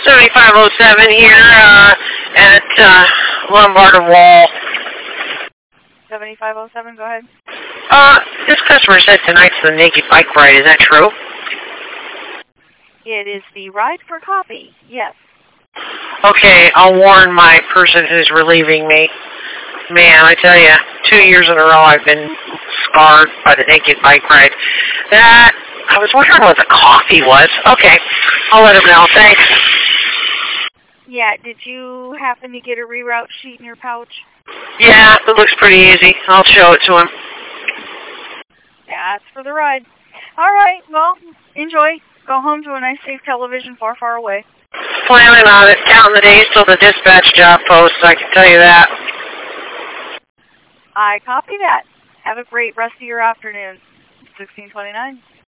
7507 here at Lombard Wall. 7507, go ahead. This customer said tonight's the Naked Bike Ride. Is that true? It is the ride for coffee, yes. Okay, I'll warn my person who's relieving me. Man, I tell you, 2 years in a row I've been scarred by the Naked Bike Ride. I was wondering what the coffee was. Okay, I'll let him know. Thanks. Yeah, did you happen to get a reroute sheet in your pouch? Yeah, it looks pretty easy. I'll show it to him. That's for the ride. All right, well, enjoy. Go home to a nice, safe television far, far away. Planning on it. Counting the days till the dispatch job posts, I can tell you that. I copy that. Have a great rest of your afternoon. 1629.